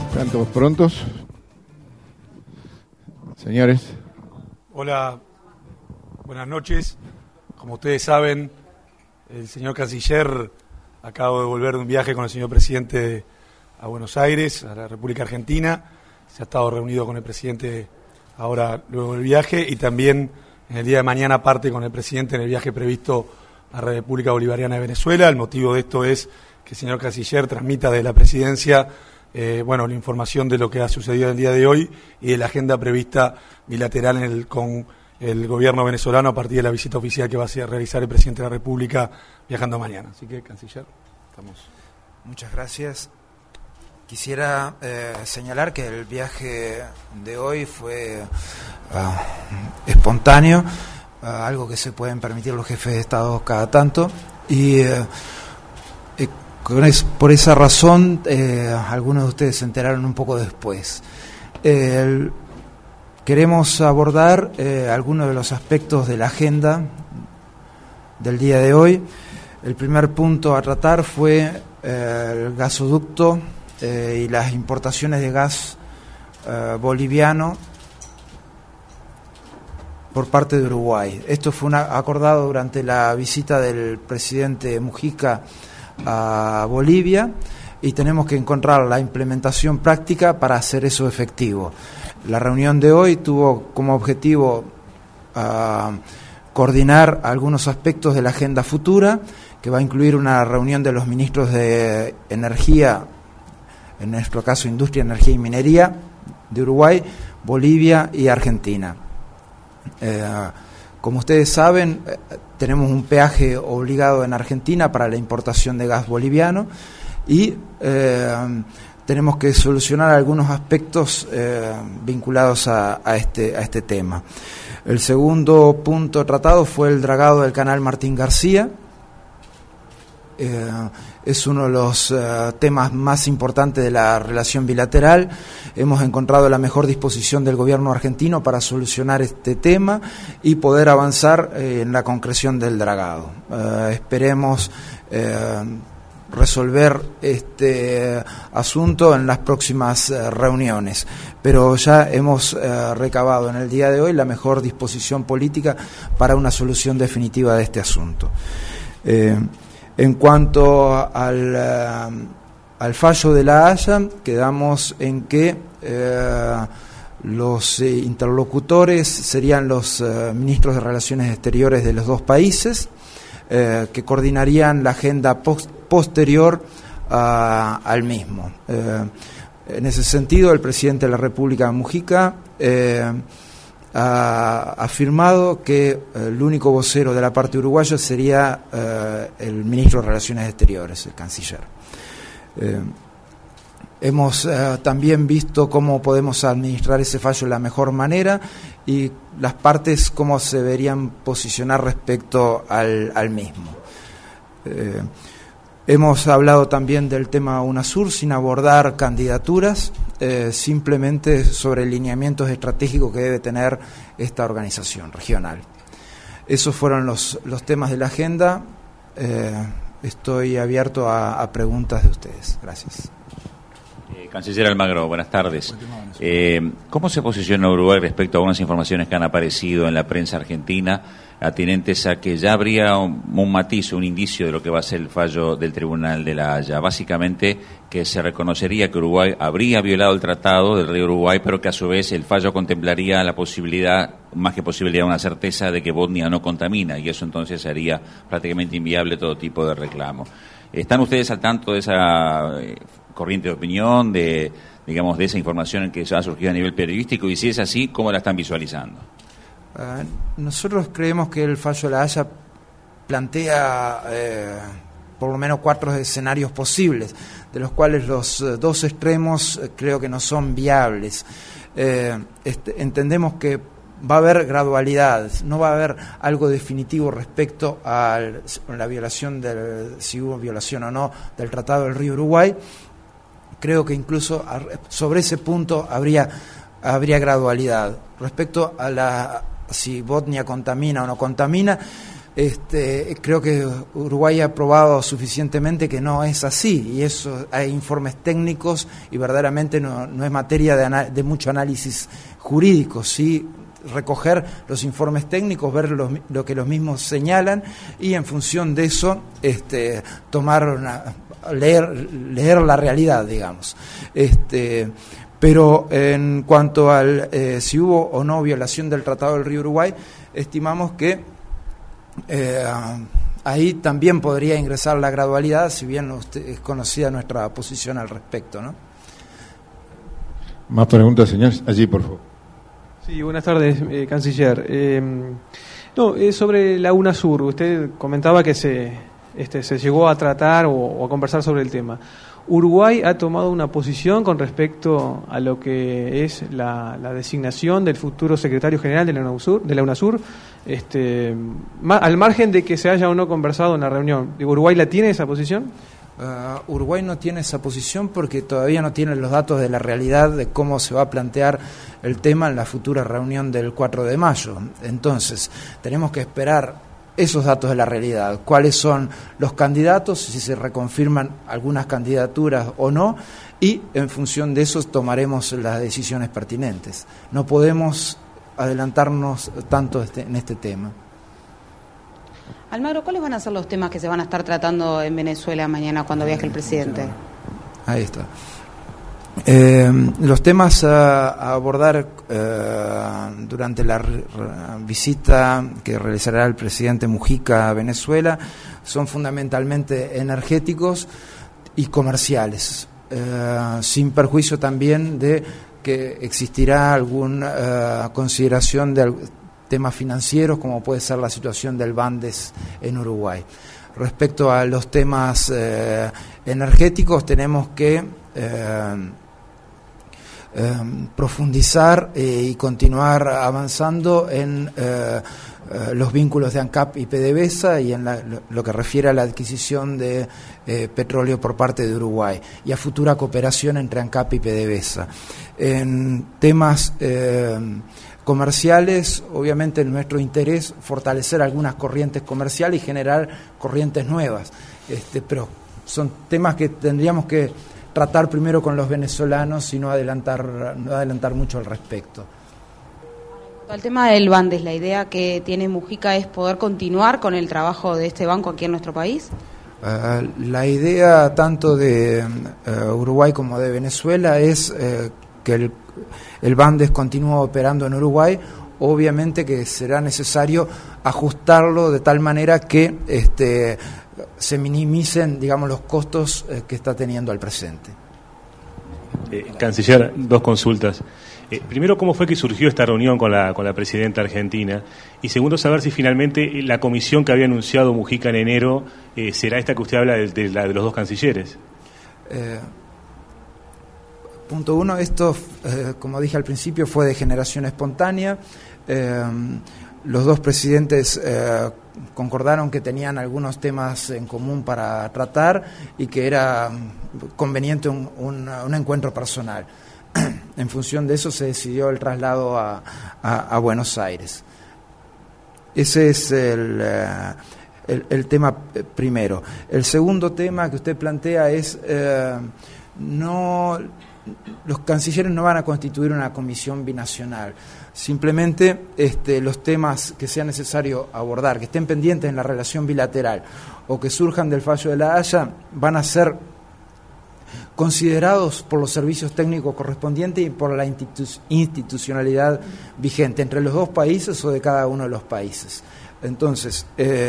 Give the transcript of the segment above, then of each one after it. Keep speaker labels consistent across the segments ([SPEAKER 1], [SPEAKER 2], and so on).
[SPEAKER 1] ¿Están todos prontos? Señores.
[SPEAKER 2] Hola, buenas noches. Como ustedes saben, el señor canciller acaba de volver de un viaje con el señor presidente a Buenos Aires, a la República Argentina. Se ha estado reunido con el presidente ahora luego del viaje y también en el día de mañana parte con el presidente en el viaje previsto a la República Bolivariana de Venezuela. El motivo de esto es que el señor canciller transmita de la presidencia la información de lo que ha sucedido el día de hoy y de la agenda prevista bilateral con el gobierno venezolano a partir de la visita oficial que va a realizar el presidente de la República viajando mañana. Así que, canciller, estamos.
[SPEAKER 3] Muchas gracias. Quisiera señalar que el viaje de hoy fue espontáneo, algo que se pueden permitir los jefes de Estado cada tanto, y por esa razón algunos de ustedes se enteraron un poco después. Queremos abordar algunos de los aspectos de la agenda del día de hoy. El primer punto a tratar fue el gasoducto y las importaciones de gas boliviano por parte de Uruguay. Esto fue acordado durante la visita del presidente Mujica a Bolivia y tenemos que encontrar la implementación práctica para hacer eso efectivo. La reunión de hoy tuvo como objetivo coordinar algunos aspectos de la agenda futura, que va a incluir una reunión de los ministros de Energía, en nuestro caso Industria, Energía y Minería, de Uruguay, Bolivia y Argentina. Como ustedes saben, tenemos un peaje obligado en Argentina para la importación de gas boliviano y tenemos que solucionar algunos aspectos vinculados a este tema. El segundo punto tratado fue el dragado del canal Martín García. Es uno de los temas más importantes de la relación bilateral. Hemos encontrado la mejor disposición del gobierno argentino para solucionar este tema y poder avanzar en la concreción del dragado. Esperemos resolver este asunto en las próximas reuniones, pero ya hemos recabado en el día de hoy la mejor disposición política para una solución definitiva de este asunto. En cuanto al fallo de La Haya, quedamos en que los interlocutores serían los ministros de Relaciones Exteriores de los dos países, que coordinarían la agenda posterior al mismo. En ese sentido, el presidente de la República, Mujica, ha afirmado que el único vocero de la parte uruguaya sería el ministro de Relaciones Exteriores, el canciller. Hemos también visto cómo podemos administrar ese fallo de la mejor manera y las partes cómo se deberían posicionar respecto al mismo. Hemos hablado también del tema UNASUR sin abordar candidaturas, simplemente sobre lineamientos estratégicos que debe tener esta organización regional. Esos fueron los temas de la agenda. Estoy abierto a preguntas de ustedes. Gracias.
[SPEAKER 4] Canciller Almagro, buenas tardes. ¿Cómo se posiciona Uruguay respecto a unas informaciones que han aparecido en la prensa argentina atinentes a que ya habría un matiz, un indicio de lo que va a ser el fallo del Tribunal de La Haya? Básicamente que se reconocería que Uruguay habría violado el Tratado del Río Uruguay, pero que a su vez el fallo contemplaría la posibilidad, más que posibilidad, una certeza de que Botnia no contamina, y eso entonces haría prácticamente inviable todo tipo de reclamo. ¿Están ustedes al tanto de esa corriente de opinión, de esa información que ha surgido a nivel periodístico? Y si es así, ¿cómo la están visualizando?
[SPEAKER 3] Nosotros creemos que el fallo de La Haya plantea por lo menos 4 escenarios posibles, de los cuales los dos extremos creo que no son viables. Entendemos que va a haber gradualidades, no va a haber algo definitivo respecto a la violación si hubo violación o no del Tratado del Río Uruguay. Creo que incluso sobre ese punto habría gradualidad. Respecto a si Botnia contamina o no contamina, Creo que Uruguay ha probado suficientemente que no es así, y eso hay informes técnicos y verdaderamente no es materia de mucho análisis jurídico, sí recoger los informes técnicos, ver lo que los mismos señalan y en función de eso leer la realidad, digamos. Pero en cuanto al si hubo o no violación del Tratado del Río Uruguay, estimamos que ahí también podría ingresar la gradualidad, si bien es conocida nuestra posición al respecto, ¿no?
[SPEAKER 1] Más preguntas, señor. Allí, por favor.
[SPEAKER 5] Sí, buenas tardes, canciller. Sobre la UNASUR, usted comentaba que se llegó a tratar o a conversar sobre el tema. Uruguay ha tomado una posición con respecto a lo que es la designación del futuro secretario general de la UNASUR, al margen de que se haya o no conversado en la reunión. ¿Uruguay la tiene esa posición?
[SPEAKER 3] Uruguay no tiene esa posición porque todavía no tiene los datos de la realidad de cómo se va a plantear el tema en la futura reunión del 4 de mayo. Entonces, tenemos que esperar esos datos de la realidad, cuáles son los candidatos, si se reconfirman algunas candidaturas o no, y en función de eso tomaremos las decisiones pertinentes. No podemos adelantarnos tanto en este tema.
[SPEAKER 6] Almagro, ¿cuáles van a ser los temas que se van a estar tratando en Venezuela mañana cuando viaje el presidente?
[SPEAKER 3] Ahí está. Los temas a abordar durante la visita que realizará el presidente Mujica a Venezuela son fundamentalmente energéticos y comerciales, sin perjuicio también de que existirá alguna consideración de temas financieros, como puede ser la situación del Bandes en Uruguay. Respecto a los temas energéticos, tenemos que profundizar y continuar avanzando en los vínculos de ANCAP y PDVSA y en lo que refiere a la adquisición de petróleo por parte de Uruguay y a futura cooperación entre ANCAP y PDVSA. En temas comerciales, obviamente nuestro interés fortalecer algunas corrientes comerciales y generar corrientes nuevas, pero son temas que tendríamos que tratar primero con los venezolanos y no adelantar mucho al respecto.
[SPEAKER 6] El tema del Bandes, la idea que tiene Mujica es poder continuar con el trabajo de este banco aquí en nuestro país.
[SPEAKER 3] La idea tanto de Uruguay como de Venezuela es que el Bandes continúe operando en Uruguay. Obviamente que será necesario ajustarlo de tal manera que se minimicen, digamos, los costos que está teniendo al presente.
[SPEAKER 7] Canciller, dos consultas. Primero, ¿cómo fue que surgió esta reunión con la presidenta argentina? Y segundo, saber si finalmente la comisión que había anunciado Mujica en enero será esta que usted habla de los dos cancilleres.
[SPEAKER 3] Punto uno, esto, como dije al principio, fue de generación espontánea. Los dos presidentes concordaron que tenían algunos temas en común para tratar y que era conveniente un encuentro personal. En función de eso se decidió el traslado a Buenos Aires. Ese es el tema primero. El segundo tema que usted plantea es los cancilleres no van a constituir una comisión binacional. Simplemente los temas que sea necesario abordar, que estén pendientes en la relación bilateral o que surjan del fallo de La Haya, van a ser considerados por los servicios técnicos correspondientes y por la institucionalidad vigente entre los dos países o de cada uno de los países. Entonces,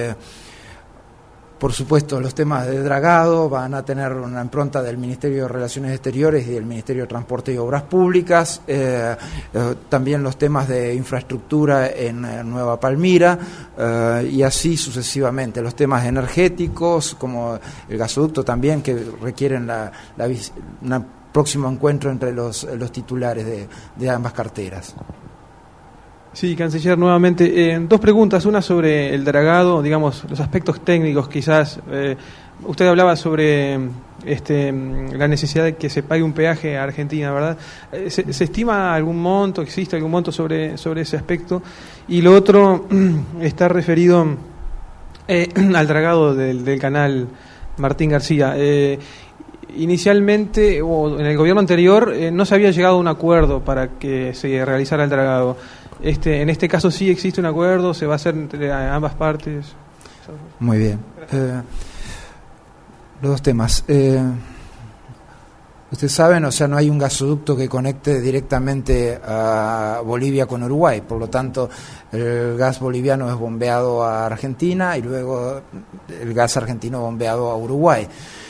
[SPEAKER 3] por supuesto, los temas de dragado van a tener una impronta del Ministerio de Relaciones Exteriores y del Ministerio de Transporte y Obras Públicas, también los temas de infraestructura en Nueva Palmira, y así sucesivamente. Los temas energéticos, como el gasoducto también, que requieren un próximo encuentro entre los titulares de ambas carteras.
[SPEAKER 5] Sí, canciller, nuevamente, dos preguntas, una sobre el dragado, digamos, los aspectos técnicos quizás. Usted hablaba sobre la necesidad de que se pague un peaje a Argentina, ¿verdad? ¿Se estima algún monto, existe algún monto sobre ese aspecto? Y lo otro está referido Al dragado del canal Martín García. Inicialmente, o en el gobierno anterior, no se había llegado a un acuerdo para que se realizara el dragado. En este caso sí existe un acuerdo, se va a hacer entre ambas partes.
[SPEAKER 3] Muy bien. Los dos temas. Ustedes saben, o sea, no hay un gasoducto que conecte directamente a Bolivia con Uruguay, por lo tanto el gas boliviano es bombeado a Argentina y luego el gas argentino bombeado a Uruguay.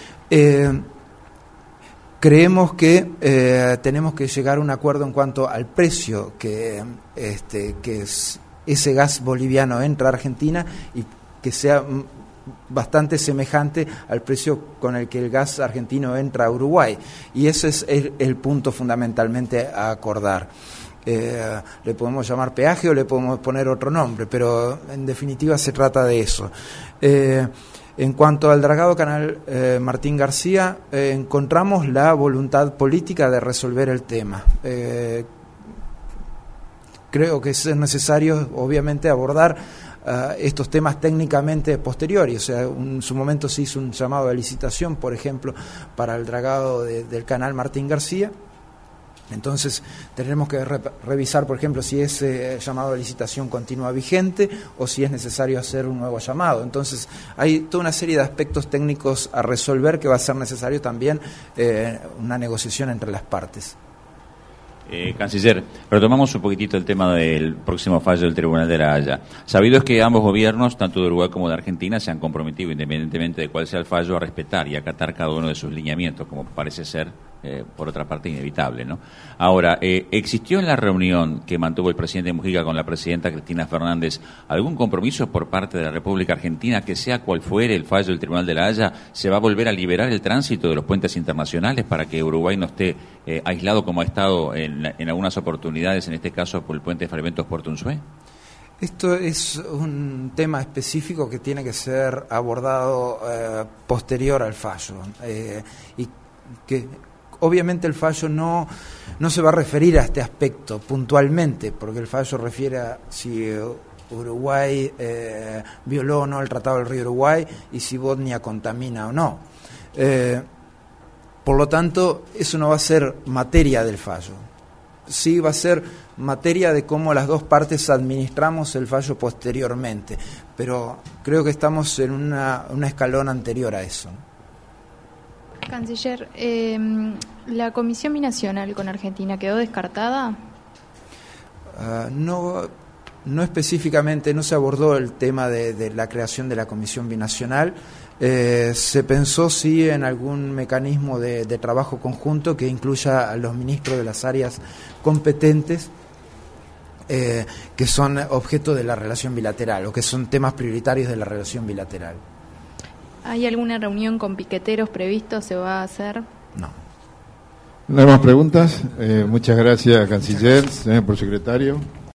[SPEAKER 3] Creemos que tenemos que llegar a un acuerdo en cuanto al precio que es ese gas boliviano entra a Argentina y que sea bastante semejante al precio con el que el gas argentino entra a Uruguay, y ese es el punto fundamentalmente a acordar. Le podemos llamar peaje o le podemos poner otro nombre, pero en definitiva se trata de eso. En cuanto al dragado canal Martín García, encontramos la voluntad política de resolver el tema. Creo que es necesario, obviamente, abordar estos temas técnicamente posteriores. O sea, en su momento se hizo un llamado de licitación, por ejemplo, para el dragado del canal Martín García. Entonces tendremos que revisar, por ejemplo, si ese llamado de licitación continúa vigente o si es necesario hacer un nuevo llamado. Entonces hay toda una serie de aspectos técnicos a resolver que va a ser necesario también una negociación entre las partes.
[SPEAKER 4] Canciller, retomamos un poquitito el tema del próximo fallo del Tribunal de la Haya. Sabido es que ambos gobiernos, tanto de Uruguay como de Argentina, se han comprometido, independientemente de cuál sea el fallo, a respetar y acatar cada uno de sus lineamientos, como parece ser, por otra parte, inevitable, ¿no? Ahora, ¿existió en la reunión que mantuvo el presidente Mujica con la presidenta Cristina Fernández algún compromiso por parte de la República Argentina que, sea cual fuere el fallo del Tribunal de la Haya, se va a volver a liberar el tránsito de los puentes internacionales para que Uruguay no esté aislado como ha estado en algunas oportunidades, en este caso por el puente de Fragmentos Puerto Unzué?
[SPEAKER 3] Esto es un tema específico que tiene que ser abordado posterior al fallo, y que obviamente el fallo no se va a referir a este aspecto puntualmente, porque el fallo refiere a si Uruguay violó o no el Tratado del Río Uruguay y si Botnia contamina o no. Por lo tanto, eso no va a ser materia del fallo. Sí va a ser materia de cómo las dos partes administramos el fallo posteriormente, pero creo que estamos en un escalón anterior a eso.
[SPEAKER 8] Canciller, ¿la comisión binacional con Argentina quedó descartada?
[SPEAKER 3] No específicamente, no se abordó el tema de la creación de la comisión binacional. Se pensó sí en algún mecanismo de trabajo conjunto que incluya a los ministros de las áreas competentes que son objeto de la relación bilateral o que son temas prioritarios de la relación bilateral.
[SPEAKER 8] ¿Hay alguna reunión con piqueteros previsto? ¿Se va a hacer?
[SPEAKER 3] No.
[SPEAKER 1] ¿No hay más preguntas? Muchas gracias, Canciller, señor Prosecretario.